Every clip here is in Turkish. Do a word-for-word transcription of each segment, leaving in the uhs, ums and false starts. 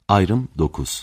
Ayrım dokuz.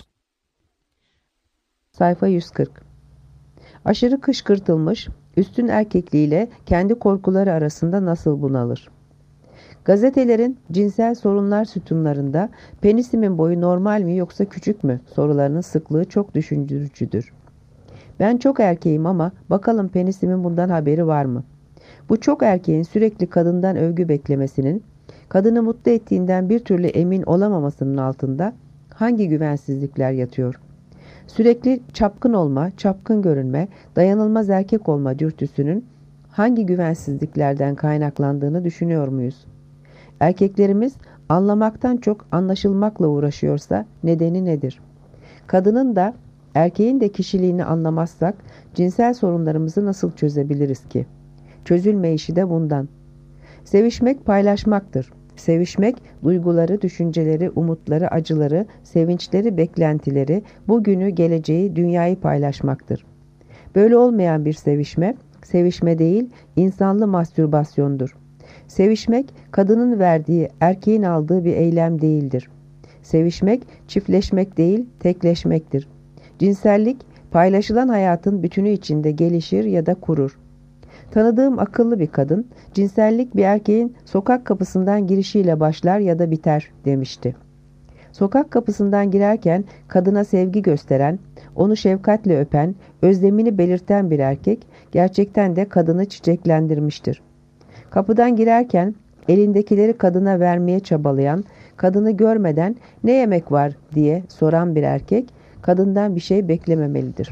Sayfa yüz kırk. Aşırı kışkırtılmış, üstün erkekliğiyle kendi korkuları arasında nasıl bunalır? Gazetelerin cinsel sorunlar sütunlarında penisimin boyu normal mi yoksa küçük mü sorularının sıklığı çok düşündürücüdür. Ben çok erkeğim ama bakalım penisimin bundan haberi var mı? Bu çok erkeğin sürekli kadından övgü beklemesinin, kadını mutlu ettiğinden bir türlü emin olamamasının altında hangi güvensizlikler yatıyor? Sürekli çapkın olma, çapkın görünme, dayanılmaz erkek olma dürtüsünün hangi güvensizliklerden kaynaklandığını düşünüyor muyuz? Erkeklerimiz anlamaktan çok anlaşılmakla uğraşıyorsa nedeni nedir? Kadının da erkeğin de kişiliğini anlamazsak cinsel sorunlarımızı nasıl çözebiliriz ki? Çözülmeyişi de bundan. Sevişmek paylaşmaktır. Sevişmek, duyguları, düşünceleri, umutları, acıları, sevinçleri, beklentileri, bugünü, geleceği, dünyayı paylaşmaktır. Böyle olmayan bir sevişme, sevişme değil, insanlı mastürbasyondur. Sevişmek, kadının verdiği, erkeğin aldığı bir eylem değildir. Sevişmek, çiftleşmek değil, tekleşmektir. Cinsellik, paylaşılan hayatın bütünü içinde gelişir ya da kurur. Tanıdığım akıllı bir kadın, cinsellik bir erkeğin sokak kapısından girişiyle başlar ya da biter demişti. Sokak kapısından girerken kadına sevgi gösteren, onu şefkatle öpen, özlemini belirten bir erkek gerçekten de kadını çiçeklendirmiştir. Kapıdan girerken elindekileri kadına vermeye çabalayan, kadını görmeden ne yemek var diye soran bir erkek kadından bir şey beklememelidir.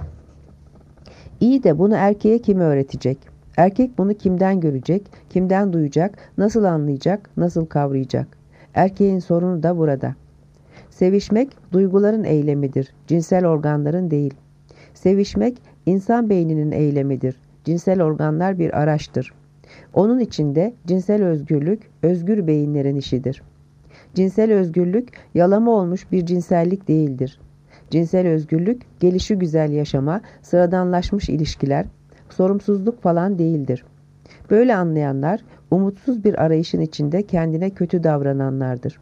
İyi de bunu erkeğe kim öğretecek? Erkek bunu kimden görecek, kimden duyacak, nasıl anlayacak, nasıl kavrayacak? Erkeğin sorunu da burada. Sevişmek duyguların eylemidir, cinsel organların değil. Sevişmek insan beyninin eylemidir, cinsel organlar bir araçtır. Onun içinde cinsel özgürlük, özgür beyinlerin işidir. Cinsel özgürlük yalama olmuş bir cinsellik değildir. Cinsel özgürlük gelişigüzel yaşama, sıradanlaşmış ilişkiler, sorumsuzluk falan değildir. Böyle anlayanlar umutsuz bir arayışın içinde kendine kötü davrananlardır.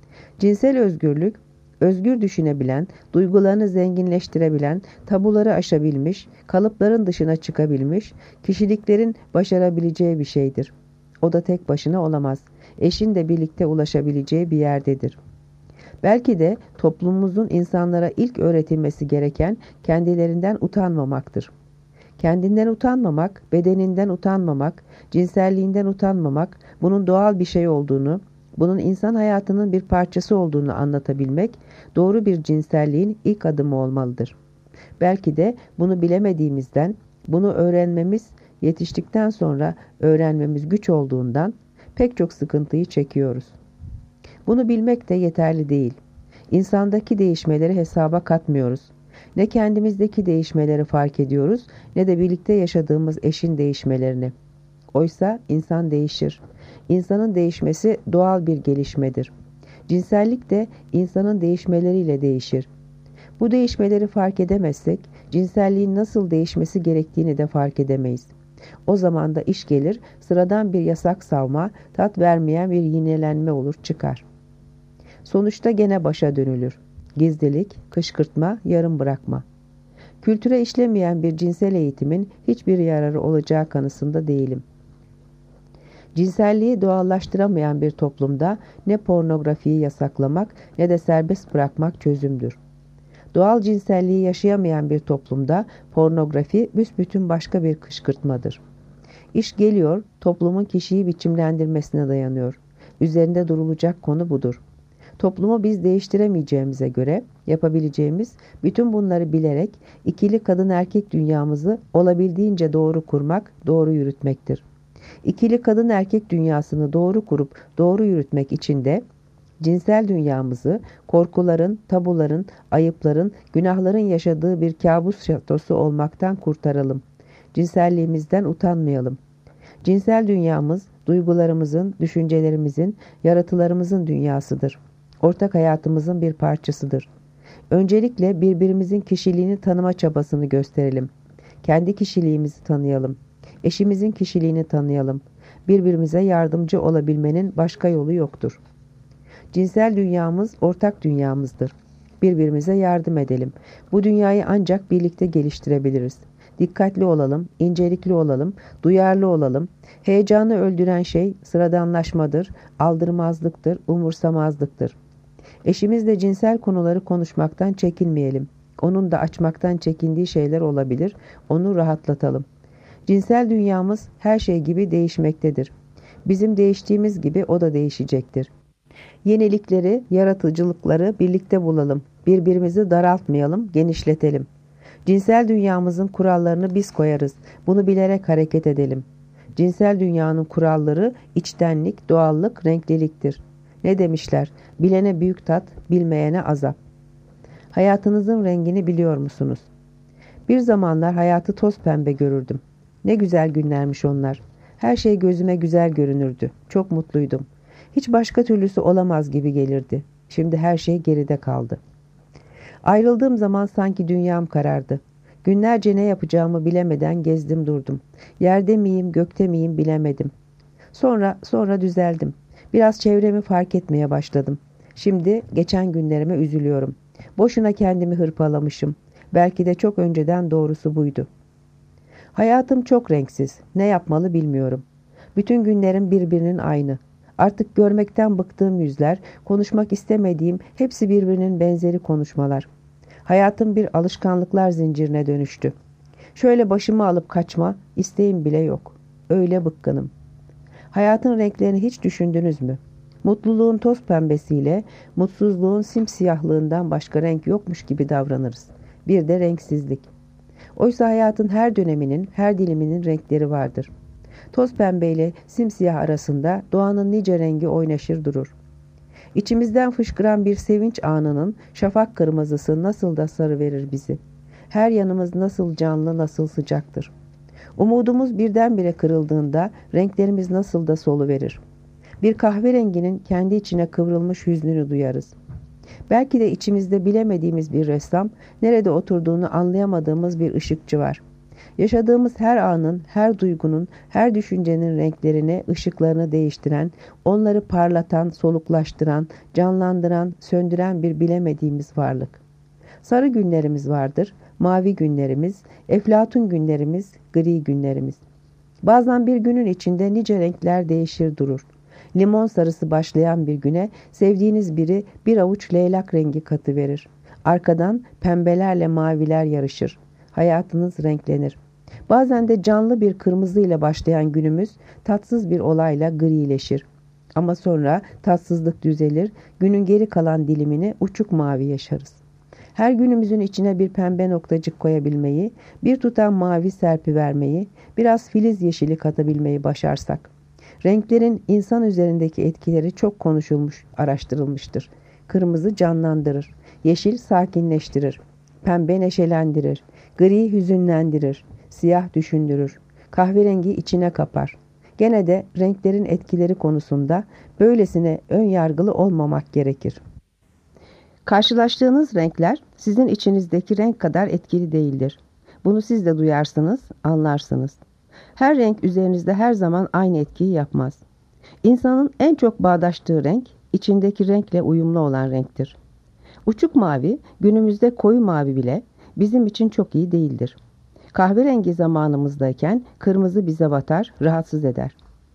Cinsel özgürlük, özgür düşünebilen, duygularını zenginleştirebilen, tabuları aşabilmiş, kalıpların dışına çıkabilmiş, kişiliklerin başarabileceği bir şeydir. O da tek başına olamaz. Eşin de birlikte ulaşabileceği bir yerdedir. Belki de toplumumuzun insanlara ilk öğretilmesi gereken kendilerinden utanmamaktır. Kendinden utanmamak, bedeninden utanmamak, cinselliğinden utanmamak, bunun doğal bir şey olduğunu, bunun insan hayatının bir parçası olduğunu anlatabilmek, doğru bir cinselliğin ilk adımı olmalıdır. Belki de bunu bilemediğimizden, bunu öğrenmemiz, yetiştikten sonra öğrenmemiz güç olduğundan pek çok sıkıntıyı çekiyoruz. Bunu bilmek de yeterli değil. İnsandaki değişmeleri hesaba katmıyoruz. Ne kendimizdeki değişmeleri fark ediyoruz, ne de birlikte yaşadığımız eşin değişmelerini. Oysa insan değişir. İnsanın değişmesi doğal bir gelişmedir. Cinsellik de insanın değişmeleriyle değişir. Bu değişmeleri fark edemezsek, cinselliğin nasıl değişmesi gerektiğini de fark edemeyiz. O zaman da iş gelir, sıradan bir yasak savma, tat vermeyen bir yinelenme olur çıkar. Sonuçta gene başa dönülür. Gizlilik, kışkırtma, yarım bırakma. Kültüre işlemeyen bir cinsel eğitimin hiçbir yararı olacağı kanısında değilim. Cinselliği doğallaştıramayan bir toplumda ne pornografiyi yasaklamak ne de serbest bırakmak çözümdür. Doğal cinselliği yaşayamayan bir toplumda pornografi büsbütün başka bir kışkırtmadır. İş geliyor, toplumun kişiyi biçimlendirmesine dayanıyor. Üzerinde durulacak konu budur. Toplumu biz değiştiremeyeceğimize göre yapabileceğimiz bütün bunları bilerek ikili kadın erkek dünyamızı olabildiğince doğru kurmak, doğru yürütmektir. İkili kadın erkek dünyasını doğru kurup doğru yürütmek için de cinsel dünyamızı korkuların, tabuların, ayıpların, günahların yaşadığı bir kabus şatosu olmaktan kurtaralım. Cinselliğimizden utanmayalım. Cinsel dünyamız duygularımızın, düşüncelerimizin, yaratılarımızın dünyasıdır. Ortak hayatımızın bir parçasıdır. Öncelikle birbirimizin kişiliğini tanıma çabasını gösterelim. Kendi kişiliğimizi tanıyalım. Eşimizin kişiliğini tanıyalım. Birbirimize yardımcı olabilmenin başka yolu yoktur. Cinsel dünyamız ortak dünyamızdır. Birbirimize yardım edelim. Bu dünyayı ancak birlikte geliştirebiliriz. Dikkatli olalım, incelikli olalım, duyarlı olalım. Heyecanı öldüren şey sıradanlaşmadır, aldırmazlıktır, umursamazlıktır. Eşimizle cinsel konuları konuşmaktan çekinmeyelim. Onun da açmaktan çekindiği şeyler olabilir, onu rahatlatalım. Cinsel dünyamız her şey gibi değişmektedir. Bizim değiştiğimiz gibi o da değişecektir. Yenilikleri, yaratıcılıkları birlikte bulalım. Birbirimizi daraltmayalım, genişletelim. Cinsel dünyamızın kurallarını biz koyarız. Bunu bilerek hareket edelim. Cinsel dünyanın kuralları içtenlik, doğallık, renkliliktir. Ne demişler? Bilene büyük tat, bilmeyene azap. Hayatınızın rengini biliyor musunuz? Bir zamanlar hayatı toz pembe görürdüm. Ne güzel günlermiş onlar. Her şey gözüme güzel görünürdü. Çok mutluydum. Hiç başka türlüsü olamaz gibi gelirdi. Şimdi her şey geride kaldı. Ayrıldığım zaman sanki dünyam karardı. Günlerce ne yapacağımı bilemeden gezdim durdum. Yerde miyim, gökte miyim bilemedim. Sonra, sonra düzeldim. Biraz çevremi fark etmeye başladım. Şimdi geçen günlerime üzülüyorum. Boşuna kendimi hırpalamışım. Belki de çok önceden doğrusu buydu. Hayatım çok renksiz. Ne yapmalı bilmiyorum. Bütün günlerim birbirinin aynı. Artık görmekten bıktığım yüzler, konuşmak istemediğim hepsi birbirinin benzeri konuşmalar. Hayatım bir alışkanlıklar zincirine dönüştü. Şöyle başımı alıp kaçma, isteğim bile yok. Öyle bıkkınım. Hayatın renklerini hiç düşündünüz mü? Mutluluğun toz pembesiyle, mutsuzluğun simsiyahlığından başka renk yokmuş gibi davranırız. Bir de renksizlik. Oysa hayatın her döneminin, her diliminin renkleri vardır. Toz pembeyle simsiyah arasında doğanın nice rengi oynaşır durur. İçimizden fışkıran bir sevinç anının şafak kırmızısı nasıl da sarı verir bizi. Her yanımız nasıl canlı, nasıl sıcaktır. Umudumuz birdenbire kırıldığında renklerimiz nasıl da soluverir. Bir kahverenginin kendi içine kıvrılmış hüznünü duyarız. Belki de içimizde bilemediğimiz bir ressam, nerede oturduğunu anlayamadığımız bir ışıkçı var. Yaşadığımız her anın, her duygunun, her düşüncenin renklerini, ışıklarını değiştiren, onları parlatan, soluklaştıran, canlandıran, söndüren bir bilemediğimiz varlık. Sarı günlerimiz vardır, mavi günlerimiz, eflatun günlerimiz, gri günlerimiz. Bazen bir günün içinde nice renkler değişir durur. Limon sarısı başlayan bir güne sevdiğiniz biri bir avuç leylak rengi katıverir. Arkadan pembelerle maviler yarışır. Hayatınız renklenir. Bazen de canlı bir kırmızı ile başlayan günümüz tatsız bir olayla grileşir. Ama sonra tatsızlık düzelir, günün geri kalan dilimini uçuk mavi yaşarız. Her günümüzün içine bir pembe noktacık koyabilmeyi, bir tutam mavi serpivermeyi, biraz filiz yeşili katabilmeyi başarsak. Renklerin insan üzerindeki etkileri çok konuşulmuş, araştırılmıştır. Kırmızı canlandırır, yeşil sakinleştirir, pembe neşelendirir, gri hüzünlendirir, siyah düşündürür, kahverengi içine kapar. Gene de renklerin etkileri konusunda böylesine ön yargılı olmamak gerekir. Karşılaştığınız renkler sizin içinizdeki renk kadar etkili değildir. Bunu siz de duyarsınız, anlarsınız. Her renk üzerinizde her zaman aynı etkiyi yapmaz. İnsanın en çok bağdaştığı renk, içindeki renkle uyumlu olan renktir. Uçuk mavi, günümüzde koyu mavi bile bizim için çok iyi değildir. Kahverengi zamanımızdayken kırmızı bize batar, rahatsız eder.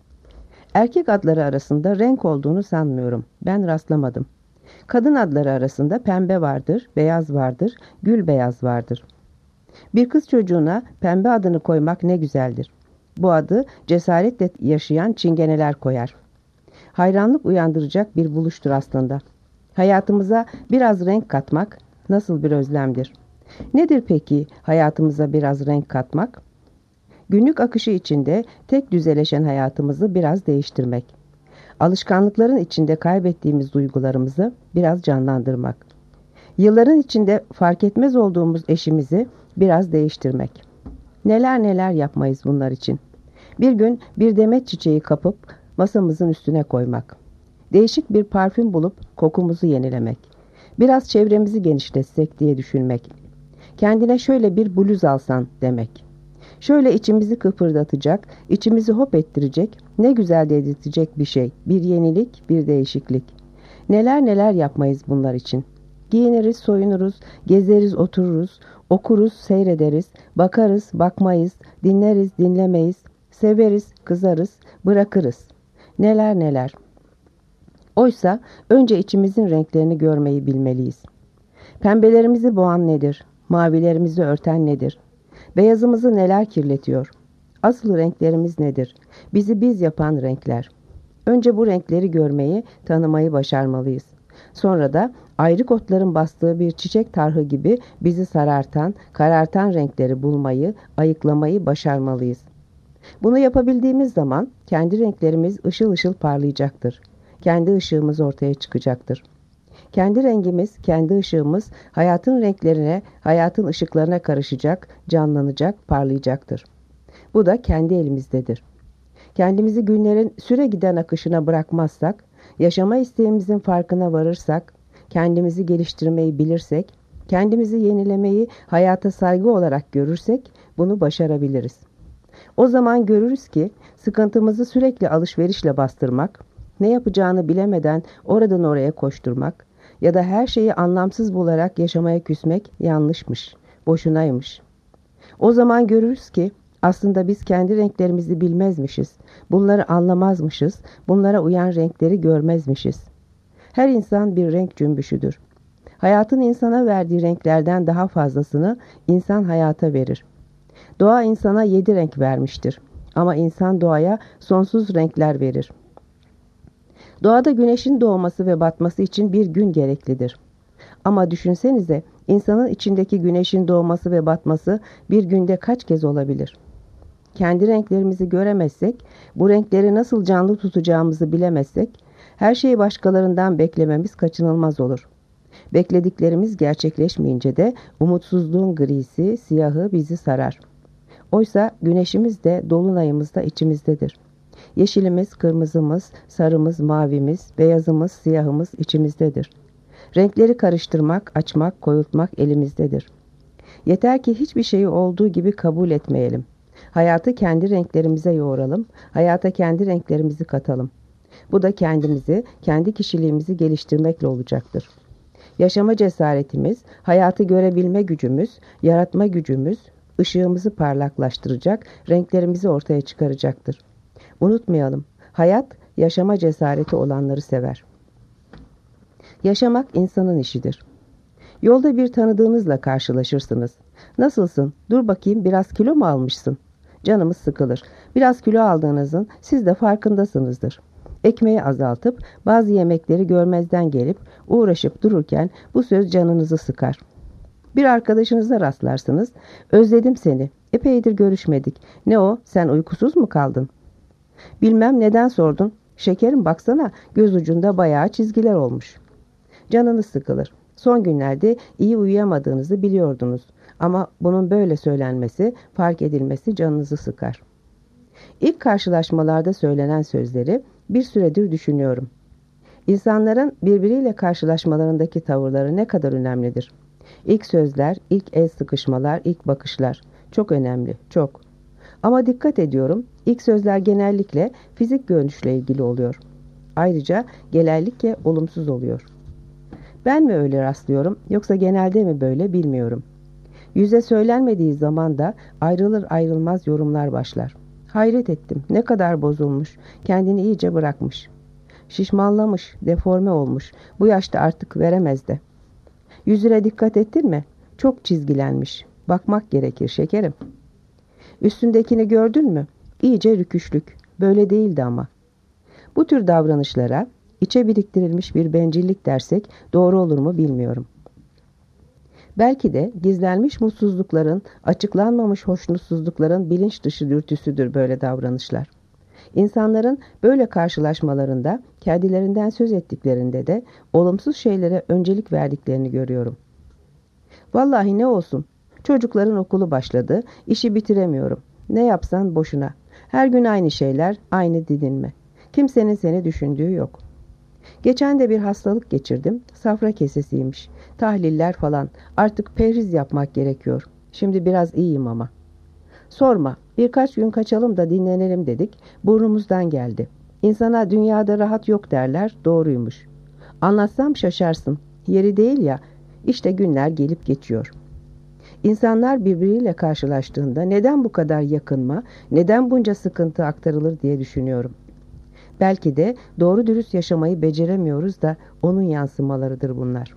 Erkek adları arasında renk olduğunu sanmıyorum. Ben rastlamadım. Kadın adları arasında pembe vardır, beyaz vardır, gül beyaz vardır. Bir kız çocuğuna pembe adını koymak ne güzeldir. Bu adı cesaretle yaşayan çingeneler koyar. Hayranlık uyandıracak bir buluştur aslında. Hayatımıza biraz renk katmak nasıl bir özlemdir. Nedir peki hayatımıza biraz renk katmak? Günlük akışı içinde tek düzeleşen hayatımızı biraz değiştirmek. Alışkanlıkların içinde kaybettiğimiz duygularımızı biraz canlandırmak. Yılların içinde fark etmez olduğumuz eşimizi biraz değiştirmek. Neler neler yapmayız bunlar için. Bir gün bir demet çiçeği kapıp masamızın üstüne koymak. Değişik bir parfüm bulup kokumuzu yenilemek. Biraz çevremizi genişletsek diye düşünmek. Kendine şöyle bir bluz alsan demek. Şöyle içimizi kıpırdatacak, içimizi hop ettirecek, ne güzel dedirtecek bir şey, bir yenilik, bir değişiklik. Neler neler yapmayız bunlar için. Giyiniriz, soyunuruz, gezeriz, otururuz, okuruz, seyrederiz, bakarız, bakmayız, dinleriz, dinlemeyiz, severiz, kızarız, bırakırız. Neler neler. Oysa önce içimizin renklerini görmeyi bilmeliyiz. Pembelerimizi boğan nedir? Mavilerimizi örten nedir? Beyazımızı neler kirletiyor? Asıl renklerimiz nedir? Bizi biz yapan renkler. Önce bu renkleri görmeyi, tanımayı başarmalıyız. Sonra da ayrık otların bastığı bir çiçek tarhı gibi bizi sarartan, karartan renkleri bulmayı, ayıklamayı başarmalıyız. Bunu yapabildiğimiz zaman kendi renklerimiz ışıl ışıl parlayacaktır. Kendi ışığımız ortaya çıkacaktır. Kendi rengimiz, kendi ışığımız hayatın renklerine, hayatın ışıklarına karışacak, canlanacak, parlayacaktır. Bu da kendi elimizdedir. Kendimizi günlerin süre giden akışına bırakmazsak, yaşama isteğimizin farkına varırsak, kendimizi geliştirmeyi bilirsek, kendimizi yenilemeyi hayata saygı olarak görürsek bunu başarabiliriz. O zaman görürüz ki sıkıntımızı sürekli alışverişle bastırmak, ne yapacağını bilemeden oradan oraya koşturmak ya da her şeyi anlamsız bularak yaşamaya küsmek yanlışmış, boşunaymış. O zaman görürüz ki aslında biz kendi renklerimizi bilmezmişiz, bunları anlamazmışız, bunlara uyan renkleri görmezmişiz. Her insan bir renk cümbüşüdür. Hayatın insana verdiği renklerden daha fazlasını insan hayata verir. Doğa insana yedi renk vermiştir ama insan doğaya sonsuz renkler verir. Doğada güneşin doğması ve batması için bir gün gereklidir. Ama düşünsenize, insanın içindeki güneşin doğması ve batması bir günde kaç kez olabilir? Kendi renklerimizi göremezsek, bu renkleri nasıl canlı tutacağımızı bilemezsek, her şeyi başkalarından beklememiz kaçınılmaz olur. Beklediklerimiz gerçekleşmeyince de umutsuzluğun grisi, siyahı bizi sarar. Oysa güneşimiz de dolunayımız da içimizdedir. Yeşilimiz, kırmızımız, sarımız, mavimiz, beyazımız, siyahımız içimizdedir. Renkleri karıştırmak, açmak, koyultmak elimizdedir. Yeter ki hiçbir şeyi olduğu gibi kabul etmeyelim. Hayatı kendi renklerimize yoğuralım, hayata kendi renklerimizi katalım. Bu da kendimizi, kendi kişiliğimizi geliştirmekle olacaktır. Yaşama cesaretimiz, hayatı görebilme gücümüz, yaratma gücümüz, ışığımızı parlaklaştıracak, renklerimizi ortaya çıkaracaktır. Unutmayalım, hayat yaşama cesareti olanları sever. Yaşamak insanın işidir. Yolda bir tanıdığınızla karşılaşırsınız. Nasılsın? Dur bakayım, biraz kilo mu almışsın? Canımız sıkılır. Biraz kilo aldığınızın siz de farkındasınızdır. Ekmeği azaltıp bazı yemekleri görmezden gelip uğraşıp dururken bu söz canınızı sıkar. Bir arkadaşınıza rastlarsınız. Özledim seni. Epeydir görüşmedik. Ne o? Sen uykusuz mu kaldın? Bilmem neden sordun. Şekerim baksana, göz ucunda bayağı çizgiler olmuş. Canınız sıkılır. Son günlerde iyi uyuyamadığınızı biliyordunuz. Ama bunun böyle söylenmesi, fark edilmesi canınızı sıkar. İlk karşılaşmalarda söylenen sözleri bir süredir düşünüyorum. İnsanların birbiriyle karşılaşmalarındaki tavırları ne kadar önemlidir. İlk sözler, ilk el sıkışmalar, ilk bakışlar. Çok önemli, çok. Ama dikkat ediyorum, ilk sözler genellikle fizik görünüşle ilgili oluyor. Ayrıca genellikle olumsuz oluyor. Ben mi öyle rastlıyorum, yoksa genelde mi böyle bilmiyorum. Yüze söylenmediği zaman da ayrılır ayrılmaz yorumlar başlar. Hayret ettim, ne kadar bozulmuş, kendini iyice bırakmış. Şişmanlamış, deforme olmuş, bu yaşta artık veremez de. Yüzüne dikkat ettin mi? Çok çizgilenmiş, bakmak gerekir şekerim. Üstündekini gördün mü? İyice rüküşlük, böyle değildi ama. Bu tür davranışlara içe biriktirilmiş bir bencillik dersek doğru olur mu bilmiyorum. Belki de gizlenmiş mutsuzlukların, açıklanmamış hoşnutsuzlukların bilinç dışı dürtüsüdür böyle davranışlar. İnsanların böyle karşılaşmalarında, kendilerinden söz ettiklerinde de olumsuz şeylere öncelik verdiklerini görüyorum. Vallahi ne olsun, çocukların okulu başladı, işi bitiremiyorum. Ne yapsan boşuna. Her gün aynı şeyler, aynı didinme. Kimsenin seni düşündüğü yok. Geçen de bir hastalık geçirdim, safra kesesiymiş. Tahliller falan, artık perhiz yapmak gerekiyor. Şimdi biraz iyiyim ama. Sorma, birkaç gün kaçalım da dinlenelim dedik, burnumuzdan geldi. İnsana dünyada rahat yok derler, doğruymuş. Anlatsam şaşarsın, yeri değil ya, İşte günler gelip geçiyor. İnsanlar birbiriyle karşılaştığında neden bu kadar yakınma, neden bunca sıkıntı aktarılır diye düşünüyorum. Belki de doğru dürüst yaşamayı beceremiyoruz da onun yansımalarıdır bunlar.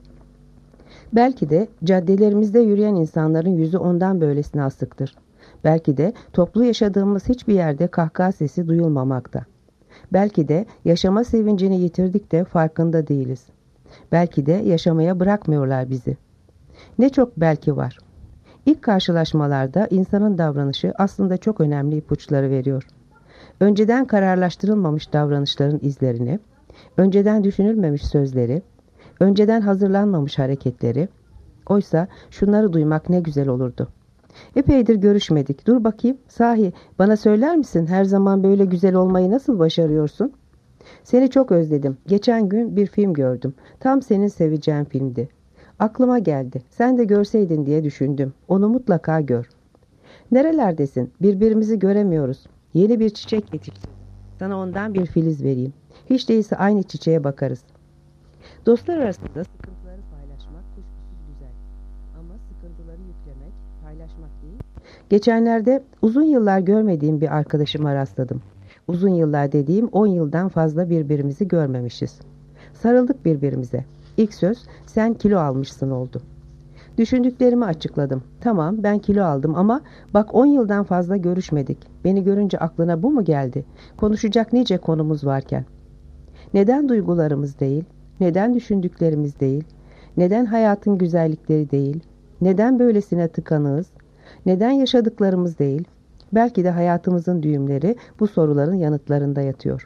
Belki de caddelerimizde yürüyen insanların yüzü ondan böylesine asıktır. Belki de toplu yaşadığımız hiçbir yerde kahkaha sesi duyulmamakta. Belki de yaşama sevincini yitirdik de farkında değiliz. Belki de yaşamaya bırakmıyorlar bizi. Ne çok belki var. İlk karşılaşmalarda insanın davranışı aslında çok önemli ipuçları veriyor. Önceden kararlaştırılmamış davranışların izlerini, önceden düşünülmemiş sözleri, önceden hazırlanmamış hareketleri, oysa şunları duymak ne güzel olurdu. Epeydir görüşmedik. Dur bakayım, sahi bana söyler misin her zaman böyle güzel olmayı nasıl başarıyorsun? Seni çok özledim. Geçen gün bir film gördüm. Tam senin seveceğin filmdi. Aklıma geldi. Sen de görseydin diye düşündüm. Onu mutlaka gör. Nerelerdesin? Birbirimizi göremiyoruz. Yeni bir çiçek getirdim. Sana ondan bir filiz vereyim. Hiç değilse aynı çiçeğe bakarız. Dostlar arasında sıkıntıları paylaşmak kuşkusuz güzel. Ama sıkıntıları yüklemek, paylaşmak değil. Geçenlerde uzun yıllar görmediğim bir arkadaşıma rastladım. Uzun yıllar dediğim on yıldan fazla birbirimizi görmemişiz. Sarıldık birbirimize. İlk söz sen kilo almışsın oldu. Düşündüklerimi açıkladım. Tamam ben kilo aldım ama bak on yıldan fazla görüşmedik. Beni görünce aklına bu mu geldi? Konuşacak nice konumuz varken. Neden duygularımız değil? Neden düşündüklerimiz değil? Neden hayatın güzellikleri değil? Neden böylesine tıkanığız? Neden yaşadıklarımız değil? Belki de hayatımızın düğümleri bu soruların yanıtlarında yatıyor.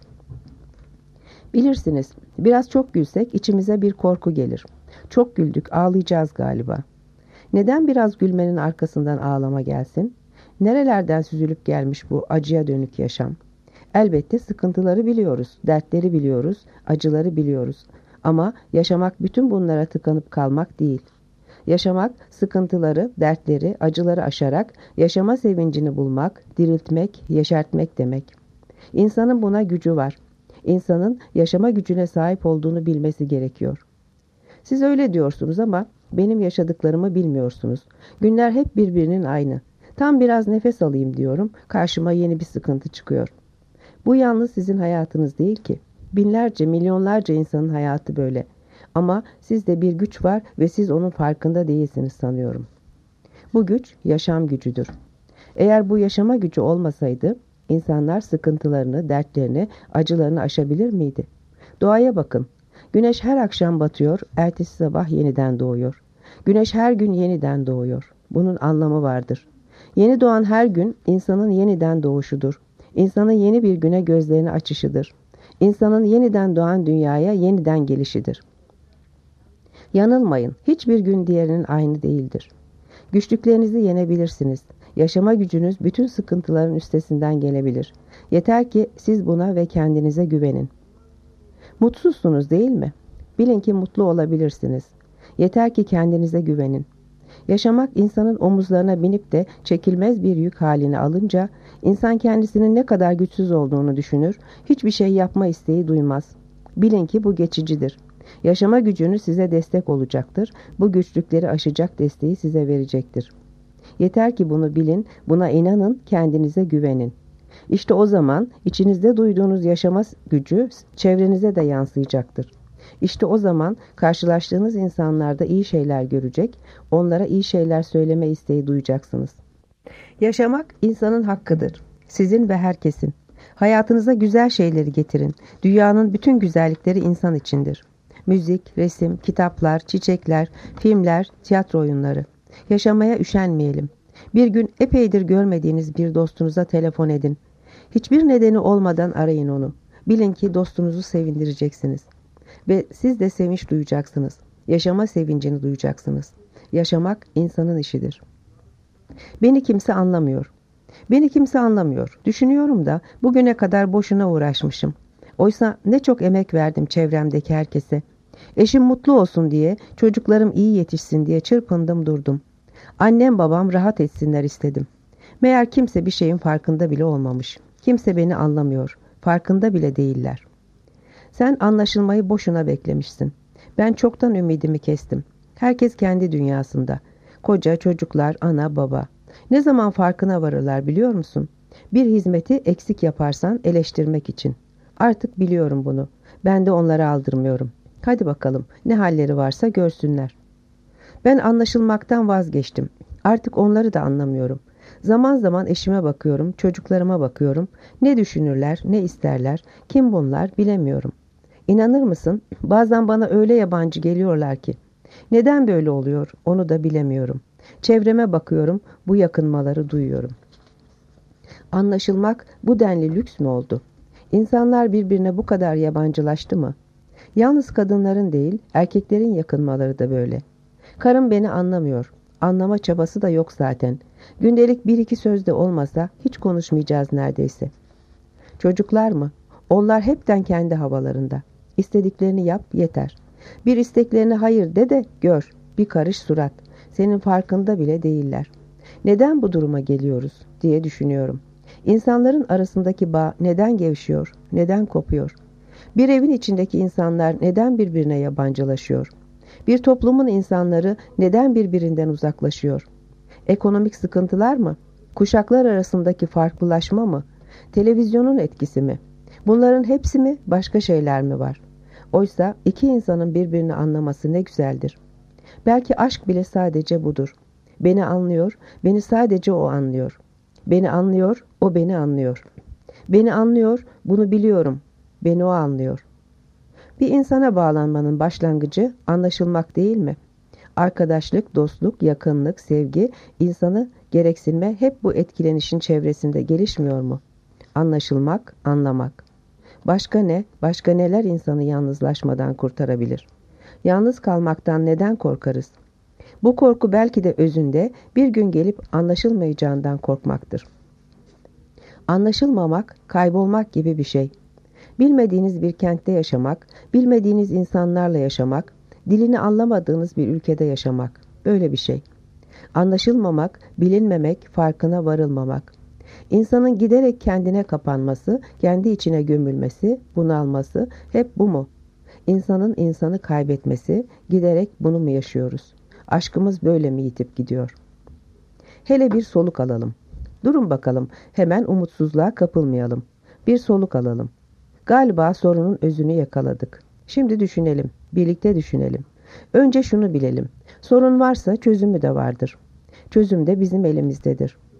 Bilirsiniz, biraz çok gülsek içimize bir korku gelir. Çok güldük, ağlayacağız galiba. Neden biraz gülmenin arkasından ağlama gelsin? Nerelerden süzülüp gelmiş bu acıya dönük yaşam? Elbette sıkıntıları biliyoruz, dertleri biliyoruz, acıları biliyoruz. Ama yaşamak bütün bunlara tıkanıp kalmak değil. Yaşamak, sıkıntıları, dertleri, acıları aşarak yaşama sevincini bulmak, diriltmek, yeşertmek demek. İnsanın buna gücü var. İnsanın yaşama gücüne sahip olduğunu bilmesi gerekiyor. Siz öyle diyorsunuz ama benim yaşadıklarımı bilmiyorsunuz. Günler hep birbirinin aynı. Tam biraz nefes alayım diyorum, karşıma yeni bir sıkıntı çıkıyor. Bu yalnız sizin hayatınız değil ki. Binlerce, milyonlarca insanın hayatı böyle. Ama sizde bir güç var ve siz onun farkında değilsiniz sanıyorum. Bu güç yaşam gücüdür. Eğer bu yaşama gücü olmasaydı, insanlar sıkıntılarını, dertlerini, acılarını aşabilir miydi? Doğaya bakın. Güneş her akşam batıyor, ertesi sabah yeniden doğuyor. Güneş her gün yeniden doğuyor. Bunun anlamı vardır. Yeni doğan her gün insanın yeniden doğuşudur. İnsanın yeni bir güne gözlerini açışıdır. İnsanın yeniden doğan dünyaya yeniden gelişidir. Yanılmayın, hiçbir gün diğerinin aynı değildir. Güçlüklerinizi yenebilirsiniz. Yaşama gücünüz bütün sıkıntıların üstesinden gelebilir. Yeter ki siz buna ve kendinize güvenin. Mutsuzsunuz değil mi? Bilin ki mutlu olabilirsiniz. Yeter ki kendinize güvenin. Yaşamak insanın omuzlarına binip de çekilmez bir yük haline alınca insan kendisinin ne kadar güçsüz olduğunu düşünür, hiçbir şey yapma isteği duymaz. Bilin ki bu geçicidir. Yaşama gücünüz size destek olacaktır. Bu güçlükleri aşacak desteği size verecektir. Yeter ki bunu bilin, buna inanın, kendinize güvenin. İşte o zaman içinizde duyduğunuz yaşama gücü çevrenize de yansıyacaktır. İşte o zaman karşılaştığınız insanlarda iyi şeyler görecek, onlara iyi şeyler söyleme isteği duyacaksınız. Yaşamak insanın hakkıdır. Sizin ve herkesin. Hayatınıza güzel şeyleri getirin. Dünyanın bütün güzellikleri insan içindir. Müzik, resim, kitaplar, çiçekler, filmler, tiyatro oyunları. Yaşamaya üşenmeyelim. Bir gün epeydir görmediğiniz bir dostunuza telefon edin. Hiçbir nedeni olmadan arayın onu. Bilin ki dostunuzu sevindireceksiniz. Ve siz de sevinç duyacaksınız. Yaşama sevincini duyacaksınız. Yaşamak insanın işidir. Beni kimse anlamıyor. Beni kimse anlamıyor. Düşünüyorum da bugüne kadar boşuna uğraşmışım. Oysa ne çok emek verdim çevremdeki herkese. Eşim mutlu olsun diye, çocuklarım iyi yetişsin diye çırpındım durdum. Annem babam rahat etsinler istedim. Meğer kimse bir şeyin farkında bile olmamış. Kimse beni anlamıyor. Farkında bile değiller. Sen anlaşılmayı boşuna beklemişsin. Ben çoktan ümidimi kestim. Herkes kendi dünyasında. Koca, çocuklar, ana, baba. Ne zaman farkına varırlar biliyor musun? Bir hizmeti eksik yaparsan eleştirmek için. Artık biliyorum bunu. Ben de onlara aldırmıyorum. Hadi bakalım ne halleri varsa görsünler. Ben anlaşılmaktan vazgeçtim. Artık onları da anlamıyorum. Zaman zaman eşime bakıyorum, çocuklarıma bakıyorum. Ne düşünürler, ne isterler, kim bunlar bilemiyorum. İnanır mısın? Bazen bana öyle yabancı geliyorlar ki. Neden böyle oluyor onu da bilemiyorum. Çevreme bakıyorum, bu yakınmaları duyuyorum. Anlaşılmak bu denli lüks mü oldu? İnsanlar birbirine bu kadar yabancılaştı mı? Yalnız kadınların değil, erkeklerin yakınmaları da böyle. Karım beni anlamıyor. Anlama çabası da yok zaten. Gündelik bir iki sözde olmasa hiç konuşmayacağız neredeyse. Çocuklar mı? Onlar hepten kendi havalarında. İstediklerini yap yeter. Bir isteklerine hayır de de gör. Bir karış surat. Senin farkında bile değiller. Neden bu duruma geliyoruz diye düşünüyorum. İnsanların arasındaki bağ neden gevşiyor, neden kopuyor? Bir evin içindeki insanlar neden birbirine yabancılaşıyor? Bir toplumun insanları neden birbirinden uzaklaşıyor? Ekonomik sıkıntılar mı? Kuşaklar arasındaki farklılaşma mı? Televizyonun etkisi mi? Bunların hepsi mi, başka şeyler mi var? Oysa iki insanın birbirini anlaması ne güzeldir. Belki aşk bile sadece budur. Beni anlıyor, beni sadece o anlıyor. Beni anlıyor, o beni anlıyor. Beni anlıyor, bunu biliyorum. Beni o anlıyor. Bir insana bağlanmanın başlangıcı anlaşılmak değil mi? Arkadaşlık, dostluk, yakınlık, sevgi, insanı gereksinme hep bu etkilenişin çevresinde gelişmiyor mu? Anlaşılmak, anlamak. Başka ne, başka neler insanı yalnızlaşmadan kurtarabilir? Yalnız kalmaktan neden korkarız? Bu korku belki de özünde bir gün gelip anlaşılmayacağından korkmaktır. Anlaşılmamak, kaybolmak gibi bir şey. Bilmediğiniz bir kentte yaşamak, bilmediğiniz insanlarla yaşamak, dilini anlamadığınız bir ülkede yaşamak, böyle bir şey. Anlaşılmamak, bilinmemek, farkına varılmamak. İnsanın giderek kendine kapanması, kendi içine gömülmesi, bunalması hep bu mu? İnsanın insanı kaybetmesi, giderek bunu mu yaşıyoruz? Aşkımız böyle mi yitip gidiyor? Hele bir soluk alalım. Durun bakalım, hemen umutsuzluğa kapılmayalım. Bir soluk alalım. Galiba sorunun özünü yakaladık. Şimdi düşünelim, birlikte düşünelim. Önce şunu bilelim. Sorun varsa çözümü de vardır. Çözüm de bizim elimizdedir.